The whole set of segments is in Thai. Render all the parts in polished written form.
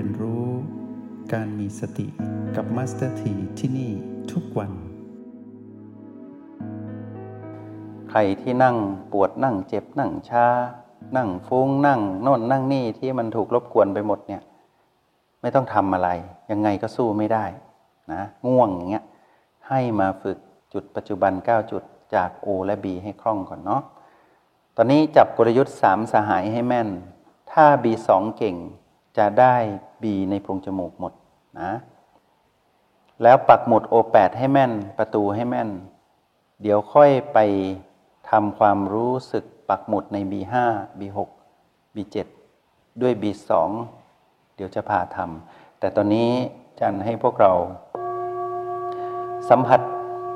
ยนรู้การมีสติกับมาสเตอร์ทีที่นี่ทุกวันใครที่นั่งปวดนั่งเจ็บนั่งชานั่งฟุ้งนั่งโน่นนั่งนี่ที่มันถูกรบกวนไปหมดเนี่ยไม่ต้องทำอะไรยังไงก็สู้ไม่ได้นะง่วงอย่างเงี้ยให้มาฝึกจุดปัจจุบัน9จุดจาก O และ B ให้คล่องก่อนเนาะตอนนี้จับกลยุทธ์3สหายให้แม่นถ้า B2 เก่งจะได้ B ในโพรงจมูกหมดนะแล้วปักหมุด O8 ให้แม่นประตูให้แม่นเดี๋ยวค่อยไปทำความรู้สึกปักหมุดใน B5 B6 B7 ด้วย B2 เดี๋ยวจะพาทำแต่ตอนนี้จันให้พวกเราสัมผัส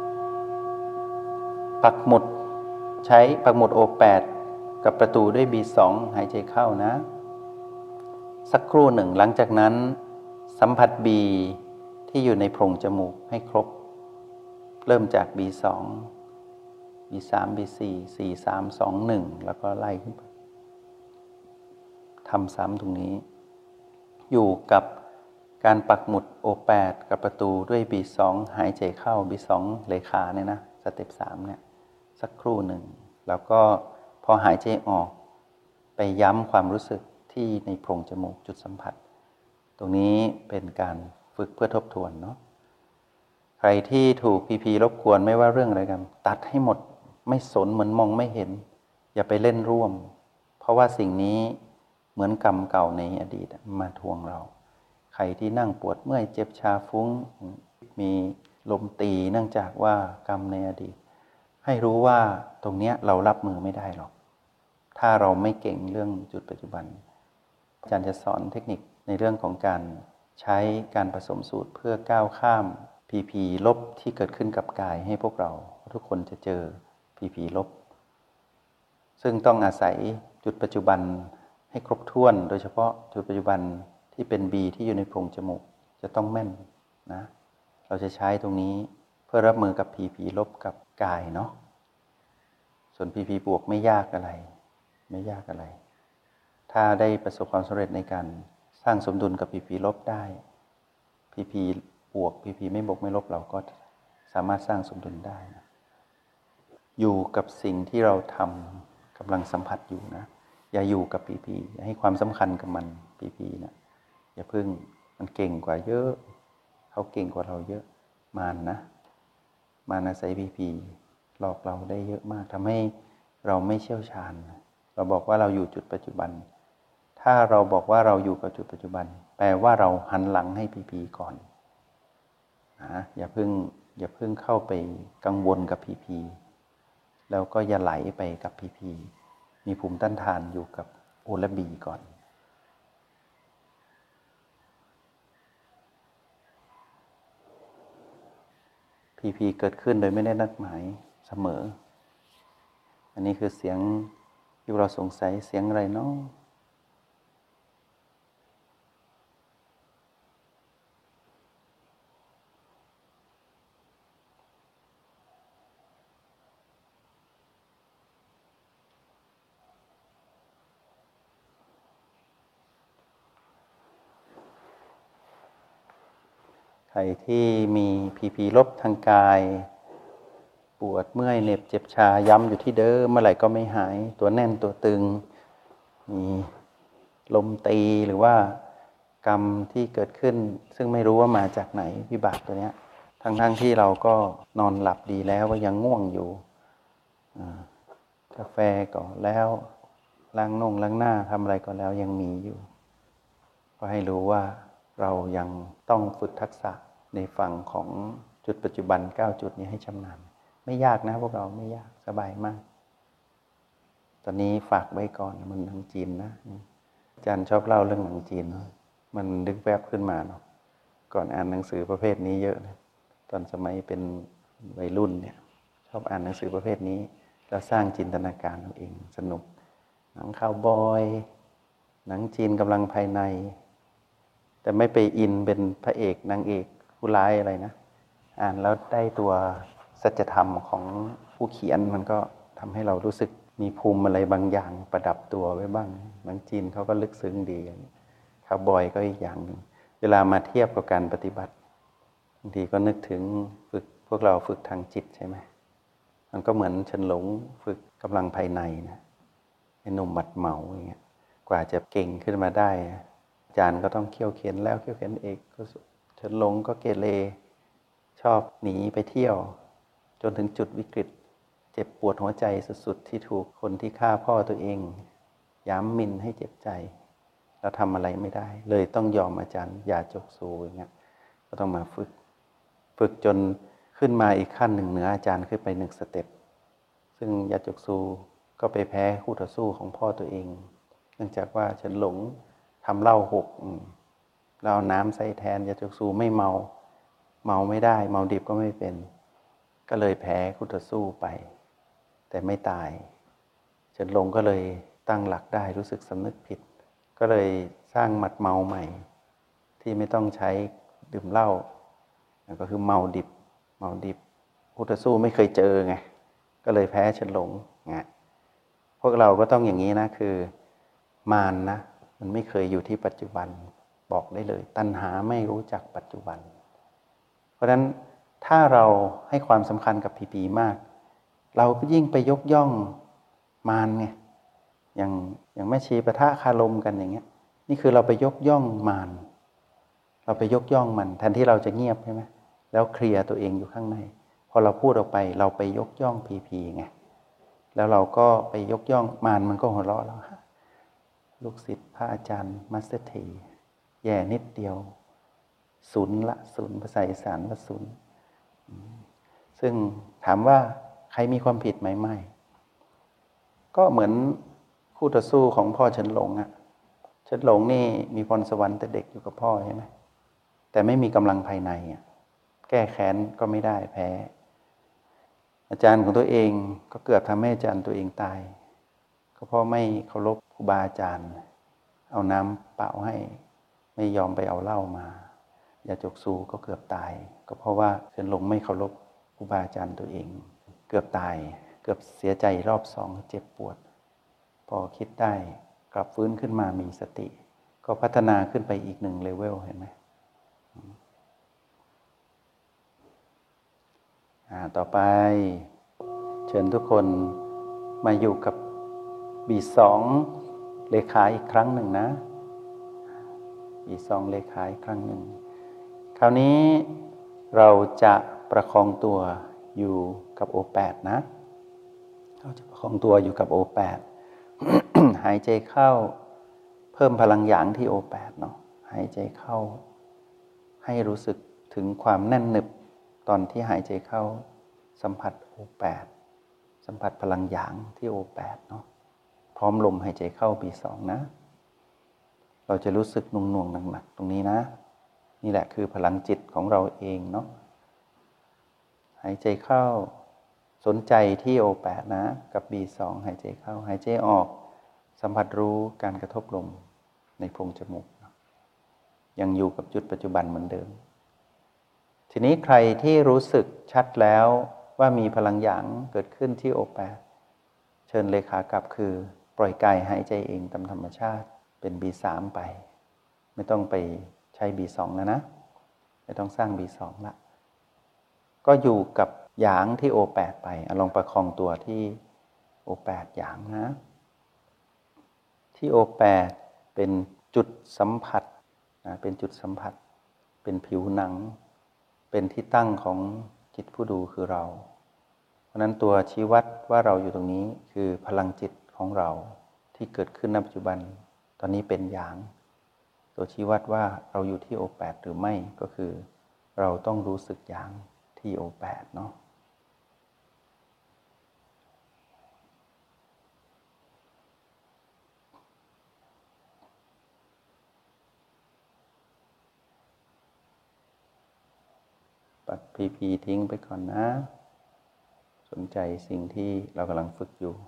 ปักหมุดใช้ปักหมุด O8 กับประตูด้วย B2 หายใจเข้านะสักครู่หนึ่งหลังจากนั้นสัมผัส B ที่อยู่ในโพรงจมูกให้ครบเริ่มจาก B2 B3 B4 4 3 2 1แล้วก็ไล่ขึ้นไปทำซ้ำตรงนี้อยู่กับการปักหมุด O8 กับประตูด้วย B2 หายใจเข้า B2 เลขาเนี่ยนะสเต็ป3เนี่ยสักครู่หนึ่งแล้วก็พอหายใจออกไปย้ำความรู้สึกที่ในโพรงจมูกจุดสัมผัสตรงนี้เป็นการฝึกเพื่อทบทวนเนาะใครที่ถูกพีรบกวนไม่ว่าเรื่องอะไรกันตัดให้หมดไม่สนเหมือนมองไม่เห็นอย่าไปเล่นร่วมเพราะว่าสิ่งนี้เหมือนกรรมเก่าในอดีตมาทวงเราใครที่นั่งปวดเมื่อยเจ็บชาฟุ้งมีลมตีเนื่องจากว่ากรรมในอดีตให้รู้ว่าตรงนี้เรารับมือไม่ได้หรอกถ้าเราไม่เก่งเรื่องจุดปัจจุบันอาจารย์จะสอนเทคนิคในเรื่องของการใช้การผสมสูตรเพื่อก้าวข้ามพีลบที่เกิดขึ้นกับกายให้พวกเราทุกคนจะเจอพีลบซึ่งต้องอาศัยจุดปัจจุบันให้ครบถ้วนโดยเฉพาะจุดปัจจุบันที่เป็น B ที่อยู่ในโพรงจมูกจะต้องแม่นนะเราจะใช้ตรงนี้เพื่อรับมือกับพีลบกับกายเนาะส่วนพีบวกไม่ยากอะไรถ้าได้ประสบความสำเร็จในการสร้างสมดุลกับพีลบได้พีบวกพีไม่บวกไม่ลบเราก็สามารถสร้างสมดุลได้นะอยู่กับสิ่งที่เราทำกำลังสัมผัสอยู่นะอย่าอยู่กับอย่าให้ความสำคัญกับมันนะอย่าพึ่งมันเก่งกว่าเยอะเขาเก่งกว่าเราเยอะมารอาศัยหลอกเราได้เยอะมากทำให้เราไม่เชี่ยวชาญเราบอกว่าเราอยู่จุดปัจจุบันถ้าเราบอกว่าเราอยู่กับจุดปัจจุบันแปลว่าเราหันหลังให้ก่อนนะอย่าเพิ่งเข้าไปกังวลกับแล้วก็อย่าไหลไปกับมีภูมิต้านทานอยู่กับ O และ B ก่อนเกิดขึ้นโดยไม่ได้นัดหมายเสมออันนี้คือเสียงที่เราสงสัยเสียงอะไรเนาะใครที่มีลบทางกายปวดเมื่อยเหน็บเจ็บชาย้ำอยู่ที่เดิมเมื่อไหร่ก็ไม่หายตัวแน่นตัวตึงมีลมตีหรือว่ากรรมที่เกิดขึ้นซึ่งไม่รู้ว่ามาจากไหนวิบากตัวเนี้ยทั้งที่เราก็นอนหลับดีแล้วก็ยังง่วงอยู่กาแฟก็แล้วล้างหน้าทำอะไรก็แล้วยังมีอยู่ก็ให้รู้ว่าเรายังต้องฝึกทักษะในฝั่งของจุดปัจจุบัน9จุดนี้ให้ชำนาญไม่ยากนะพวกเราไม่ยากสบายมากตอนนี้ฝากไว้ก่อนมันหนังจีนนะอาจารย์ชอบเล่าเรื่องหนังจีนมันดึกแวบขึ้นมาเนาะก่อนอ่านหนังสือประเภทนี้เยอะนะตอนสมัยเป็นวัยรุ่นเนี่ยชอบอ่านหนังสือประเภทนี้แล้วสร้างจินตนาการเอาเองสนุกหนังคาวบอยหนังจีนกำลังภายในแต่ไม่ไปอินเป็นพระเอกนางเอกผู้ร้ายอะไรนะอ่านแล้วได้ตัวสัจธรรมของผู้เขียนมันก็ทำให้เรารู้สึกมีภูมิอะไรบางอย่างประดับตัวไว้บ้างหนังจีนเขาก็ลึกซึ้งดีคาวบอยก็อีกอย่างหนึ่งเวลามาเทียบกับการปฏิบัติบางทีก็นึกถึงฝึกพวกเราฝึกทางจิตใช่ไหมมันก็เหมือนเฉินหลงฝึกกำลังภายในนะไอ้หนุ่มหมัดเหมาอย่างเงี้ยกว่าจะเก่งขึ้นมาได้อาจารย์ก็ต้องเคี่ยวเข็นแล้วเคี่ยวเข็นเอกก็เฉินหลงก็เกเรชอบหนีไปเที่ยวจนถึงจุดวิกฤตเจ็บปวดหัวใจสุดๆที่ถูกคนที่ฆ่าพ่อตัวเองย้ำมินให้เจ็บใจเราทำอะไรไม่ได้เลยต้องยอมอาจารย์อย่าจกสูอย่างเงี้ยก็ต้องมาฝึกจนขึ้นมาอีกขั้นหนึ่งเหนืออาจารย์ขึ้นไป1 สเต็ปซึ่งยาจกซูก็ไปแพ้คู่ต่อสู้ของพ่อตัวเองเนื่องจากว่าเฉินหลงทำเหล้าหกเราเอาน้ำใส่แทนยาจกซูไม่เมาไม่ได้เมาดิบก็ไม่เป็นก็เลยแพ้คู่ต่อสู้ไปแต่ไม่ตายเฉินหลงก็เลยตั้งหลักได้รู้สึกสำนึกผิดก็เลยสร้างหมัดเมาใหม่ที่ไม่ต้องใช้ดื่มเหล้าก็คือเมาดิบคู่ต่อสู้ไม่เคยเจอไงก็เลยแพ้เฉินหลงไงพวกเราก็ต้องอย่างนี้นะคือมารนะมันไม่เคยอยู่ที่ปัจจุบันบอกได้เลยตัณหาไม่รู้จักปัจจุบันเพราะฉะนั้นถ้าเราให้ความสำคัญกับผีมากเราก็ยิ่งไปยกย่องมารไงอย่างแม่ชีปะทะคารมกันอย่างเงี้ยนี่คือเราไปยกย่องมารเราไปยกย่องมันแทนที่เราจะเงียบใช่ไหมแล้วเคลียร์ตัวเองอยู่ข้างในพอเราพูดออกไปเราไปยกย่องผีไงแล้วเราก็ไปยกย่องมารมันก็หัวเราะเราลูกศิษย์พระอาจารย์มัสเตอร์ทีแย่นิดเดียวศูนย์ภาษาอีสานว่าศูนย์ซึ่งถามว่าใครมีความผิดไหมไม่ก็เหมือนคู่ต่อสู้ของพ่อเฉินหลงเฉินหลงนี่มีพรสวรรค์แต่เด็กอยู่กับพ่อใช่ไหมแต่ไม่มีกำลังภายในแก้แค้นก็ไม่ได้แพ้อาจารย์ของตัวเองก็เกือบทำให้อาจารย์ตัวเองตายก็เพราะไม่เคารพครูบาอาจารย์เอาน้ำเปล่าให้ไม่ยอมไปเอาเหล้ามายาจกซูก็เกือบตายก็เพราะว่าเฉินหลงไม่เคารพครูบาอาจารย์ตัวเองเกือบตายเกือบเสียใจรอบ2เจ็บปวดพอคิดได้กลับฟื้นขึ้นมามีสติก็พัฒนาขึ้นไปอีก1 เลเวลเห็นไหมต่อไปเชิญทุกคนมาอยู่กับ B2 เลขาอีกครั้งหนึ่งนะ B2 เลขาอีกครั้งหนึ่งคราวนี้เราจะประคองตัวอยู่กับ O8 นะเราจะประคองตัวอยู่กับ O8 หายใจเข้าเพิ่มพลังหยางที่ O8 เนาะหายใจเข้าให้รู้สึกถึงความแน่นหนึบตอนที่หายใจเข้าสัมผัส O8 สัมผัสพลังหยางที่ O8 เนาะพร้อมลมหายใจเข้า B2 นะเราจะรู้สึกนุ่งๆหนักๆตรงนี้นะนี่แหละคือพลังจิตของเราเองเนาะหายใจเข้าสนใจที่ O8 นะกับ B2 หายใจเข้าหายใจออกสัมผัสรู้การกระทบลมในโพรงจมูกยังอยู่กับจุดปัจจุบันเหมือนเดิมทีนี้ใครที่รู้สึกชัดแล้วว่ามีพลังหยางเกิดขึ้นที่ O8 เชิญเลขากลับคือปล่อยกายหายใจเองตามธรรมชาติเป็น B3 ไปไม่ต้องไปใช้ B2 แล้วนะไม่ต้องสร้าง B2 ละก็อยู่กับหยางที่ O8 ไปลองประคองตัวที่ O8 หยางนะที่ O8 เป็นจุดสัมผัสเป็นจุดสัมผัสเป็นผิวหนังเป็นที่ตั้งของจิตผู้ดูคือเราเพราะนั้นตัวชี้วัดว่าเราอยู่ตรงนี้คือพลังจิตของเราที่เกิดขึ้นในปัจจุบันตอนนี้เป็นหยางตัวชี้วัดว่าเราอยู่ที่ O8 หรือไม่ก็คือเราต้องรู้สึกหยางที่ O8 เนาะปัดพีทิ้งไปก่อนนะสนใจสิ่งที่เรากำลังฝึกอยู่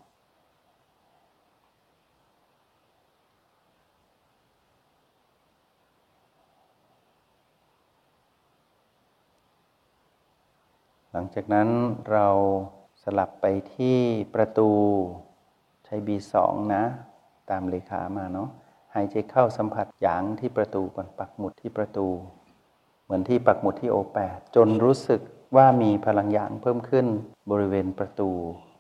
หลังจากนั้นเราสลับไปที่ประตูใช้ B2 นะตามเลขามาเนาะหายใจเข้าสัมผัสหยางที่ประตูก่อนปักหมุดที่ประตูเหมือนที่ปักหมุดที่โอแปดจนรู้สึกว่ามีพลังหยางเพิ่มขึ้นบริเวณประตู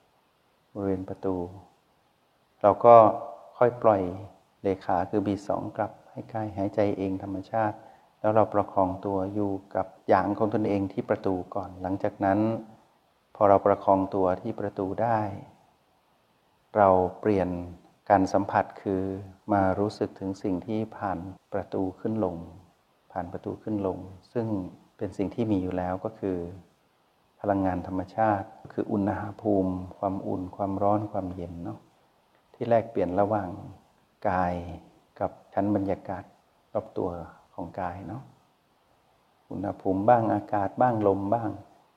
เราก็ค่อยปล่อยเลขาคือ B2 กลับให้กายหายใจเองธรรมชาติแล้วเราประคองตัวอยู่กับหยางของตนเองที่ประตูก่อนหลังจากนั้นพอเราประคองตัวที่ประตูได้เราเปลี่ยนการสัมผัสคือมารู้สึกถึงสิ่งที่ผ่านประตูขึ้นลงซึ่งเป็นสิ่งที่มีอยู่แล้วก็คือพลังงานธรรมชาติคืออุณหภูมิความอุ่นความร้อนความเย็นเนาะที่แลกเปลี่ยนระหว่างกายกับชั้นบรรยากาศรอบตัวของกายเนาะอุณหภูมิบ้างอากาศบ้างลมบ้าง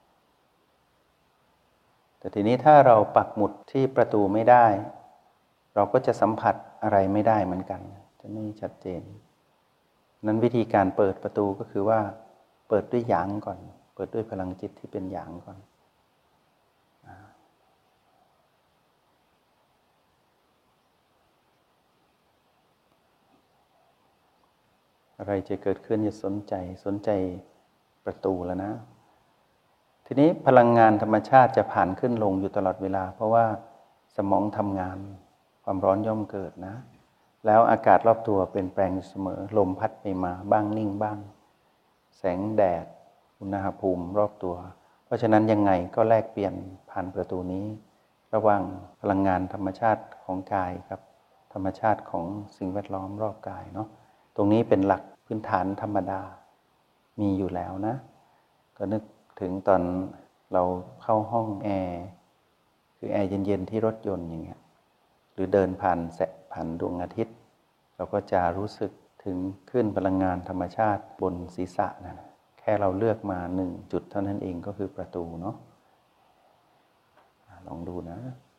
แต่ทีนี้ถ้าเราปักหมุดที่ประตูไม่ได้เราก็จะสัมผัสอะไรไม่ได้เหมือนกันจะไม่ชัดเจนนั้นวิธีการเปิดประตูก็คือว่าเปิดด้วยหยางก่อนเปิดด้วยพลังจิตที่เป็นหยางก่อนอะไรจะเกิดขึ้นอย่าสนใจประตูแล้วนะทีนี้พลังงานธรรมชาติจะผ่านขึ้นลงอยู่ตลอดเวลาเพราะว่าสมองทำงานความร้อนย่อมเกิดนะแล้วอากาศรอบตัวเปลี่ยนแปลงอยู่เสมอลมพัดไปมาบ้างนิ่งบ้างแสงแดดอุณหภูมิรอบตัวเพราะฉะนั้นยังไงก็แลกเปลี่ยนผ่านประตูนี้ระหว่างพลังงานธรรมชาติของกายกับธรรมชาติของสิ่งแวดล้อมรอบกายเนาะตรงนี้เป็นหลักพื้นฐานธรรมดามีอยู่แล้วนะก็นึกถึงตอนเราเข้าห้องแอร์คือแอร์เย็นๆที่รถยนต์อย่างเงี้ยหรือเดินผ่านดวงอาทิตย์เราก็จะรู้สึกถึงขึ้นพลังงานธรรมชาติบนศีรษะนะแค่เราเลือกมา1จุดเท่านั้นเองก็คือประตูเนาะลองดูนะ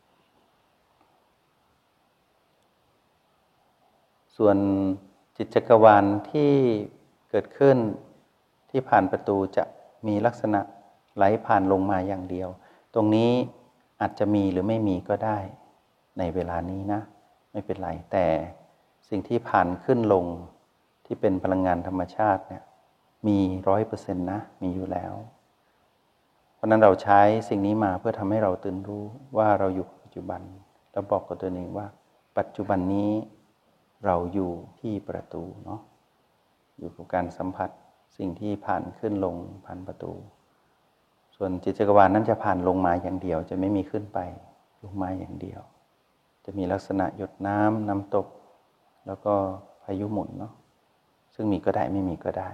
ส่วนจิตจักรวาลที่เกิดขึ้นที่ผ่านประตูจะมีลักษณะไหลผ่านลงมาอย่างเดียวตรงนี้อาจจะมีหรือไม่มีก็ได้ในเวลานี้นะไม่เป็นไรแต่สิ่งที่ผ่านขึ้นลงที่เป็นพลังงานธรรมชาติเนี่ยมี 100% นะมีอยู่แล้วเพราะนั้นเราใช้สิ่งนี้มาเพื่อทำให้เราตื่นรู้ว่าเราอยู่ปัจจุบันแล้วบอกกับตัวเองว่าปัจจุบันนี้เราอยู่ที่ประตูเนาะอยู่กับการสัมผัสสิ่งที่ผ่านขึ้นลงผ่านประตูส่วนจิตจักรวาลนั้นจะผ่านลงมาอย่างเดียวจะไม่มีขึ้นไปลงมาอย่างเดียวจะมีลักษณะหยดน้ำตกแล้วก็พายุหมุนเนาะซึ่งมีก็ได้ไม่มีก็ได้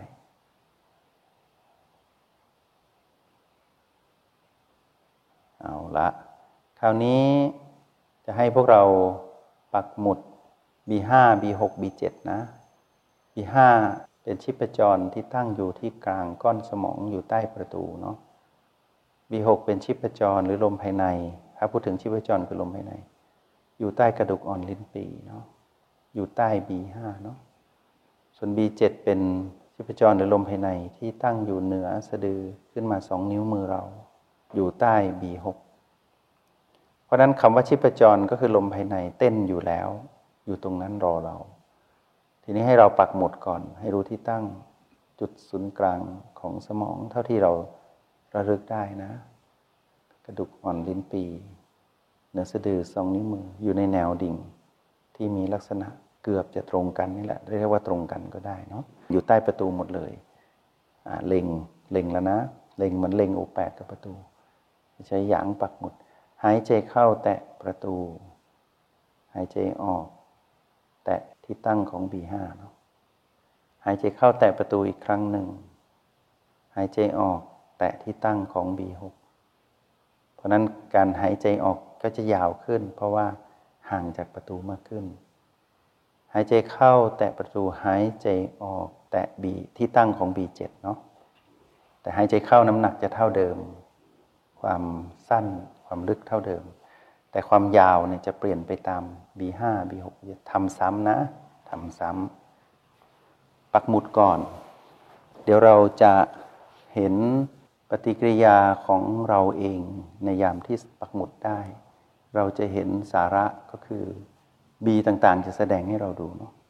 เอาละคราวนี้จะให้พวกเราปักหมุด B5 B6 B7 นะ B5 เป็นชีพจรที่ตั้งอยู่ที่กลางก้อนสมองอยู่ใต้ประตูเนาะ B6 เป็นชีพจรหรือลมภายในถ้าพูดถึงชีพจรคือลมภายในอยู่ใต้กระดูกอ่อนลิ้นปี่เนาะอยู่ใต้ B5 เนาะส่วน B7 เป็นชีพจรหรือลมภายในที่ตั้งอยู่เหนือสะดือขึ้นมา2นิ้วมือเราอยู่ใต้ B6 เพราะนั้นคำว่าชีพจรก็คือลมภายในเต้นอยู่แล้วอยู่ตรงนั้นรอเราทีนี้ให้เราปักหมุดก่อนให้รู้ที่ตั้งจุดศูนย์กลางของสมองเท่าที่เราระลึกได้นะกระดูกอ่อนลิ้นปี่เหนือสะดือ2นิ้วมืออยู่ในแนวดิ่งที่มีลักษณะเกือบจะตรงกันนี่แหละเรียกว่าตรงกันก็ได้เนาะอยู่ใต้ประตูหมดเลยเล็งแล้วนะเล็งเหมือนเล็งโอแปดกับประตูใช้หยางปักหมุดหายใจเข้าแตะประตูหายใจออกแตะที่ตั้งของ B5 เนาะหายใจเข้าแตะประตูอีกครั้งหนึ่งหายใจออกแตะที่ตั้งของ B6 เพราะนั้นการหายใจออกก็จะยาวขึ้นเพราะว่าห่างจากประตูมากขึ้นหายใจเข้าแตะประตูหายใจออกแตะ B ที่ตั้งของ B7 เนาะแต่หายใจเข้าน้ำหนักจะเท่าเดิมความสั้นความลึกเท่าเดิมแต่ความยาวเนี่ยจะเปลี่ยนไปตาม B5 B6 ทำซ้ำนะทำซ้ำปักหมุดก่อนเดี๋ยวเราจะเห็นปฏิกิริยาของเราเองในยามที่ปักหมุดได้เราจะเห็นสาระก็คือ B ต่างๆจะแสดงให้เราดูเนาะ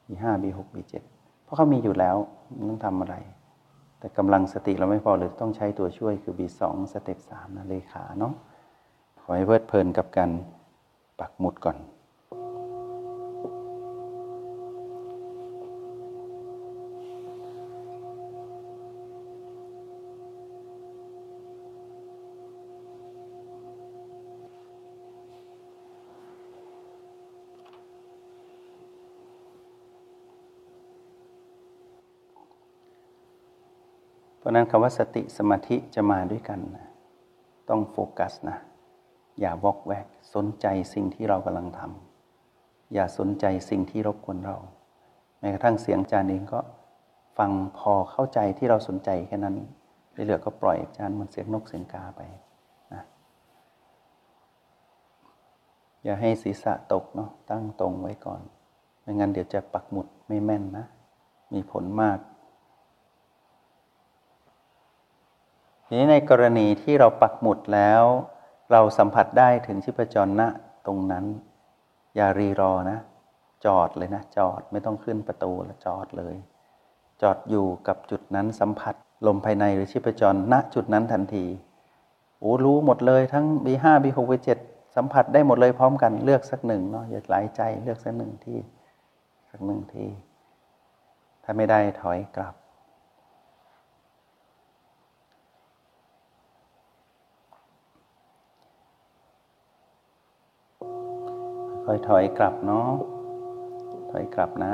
B5 B6 B7 เพราะเขามีอยู่แล้วไม่ต้องทำอะไรแต่กำลังสติเราไม่พอหรือต้องใช้ตัวช่วยคือ B2 สเต็ป3นะเลขาเนาะขอให้เพลิดเพลินกับการปักหมุดก่อนเพราะนั้นคำว่าสติสมาธิจะมาด้วยกันนะต้องโฟกัสนะอย่าวอกแวกสนใจสิ่งที่เรากำลังทำอย่าสนใจสิ่งที่รบกวนเราแม้กระทั่งเสียงอาจารย์เองก็ฟังพอเข้าใจที่เราสนใจแค่นั้นที่เหลือก็ปล่อยอาจารย์มันเสียงนกเสียงกาไปนะอย่าให้ศีรษะตกเนาะตั้งตรงไว้ก่อนไม่งั้นเดี๋ยวจะปักหมุดไม่แม่นนะมีผลมากทีนี้ในกรณีที่เราปักหมุดแล้วเราสัมผัสได้ถึงชีพจรณตรงนั้นอย่ารีรอนะจอดเลยนะจอดไม่ต้องขึ้นประตูแล้วจอดเลยจอดอยู่กับจุดนั้นสัมผัสลมภายในหรือชีพจรณจุดนั้นทันทีรู้หมดเลยทั้ง B5 B6 B7 สัมผัสได้หมดเลยพร้อมกันเลือกสักหนึ่งเนาะอย่าหลายใจเลือกสักหนึ่งที่ถ้าไม่ได้ถอยกลับค่อยถอยกลับเนาะถอยกลับนะ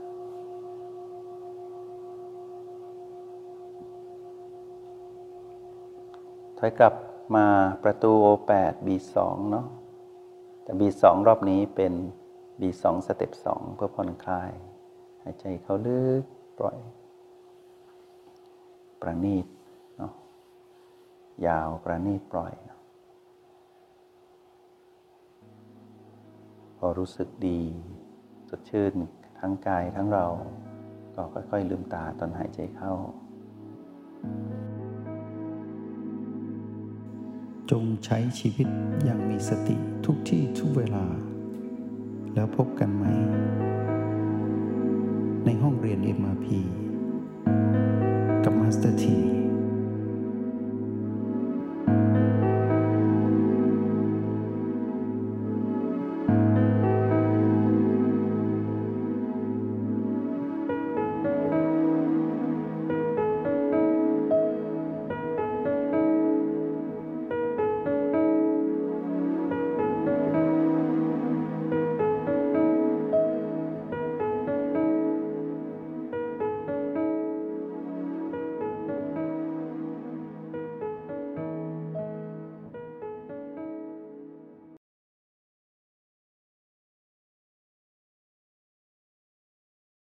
ถอยกลับมาประตู O8 B2 เนาะแต่ B2 รอบนี้เป็น B2 สเต็ป2เพื่อผ่อนคลายหายใจเข้าลึกปล่อยประณีตเนาะยาวประณีตปล่อยพอรู้สึกดีสดชื่นทั้งกายทั้งเราก็ค่อยๆลืมตาตอนหายใจเข้าจงใช้ชีวิตอย่างมีสติทุกที่ทุกเวลาแล้วพบกันไหมในห้องเรียน MRP กับมาสเตอร์ที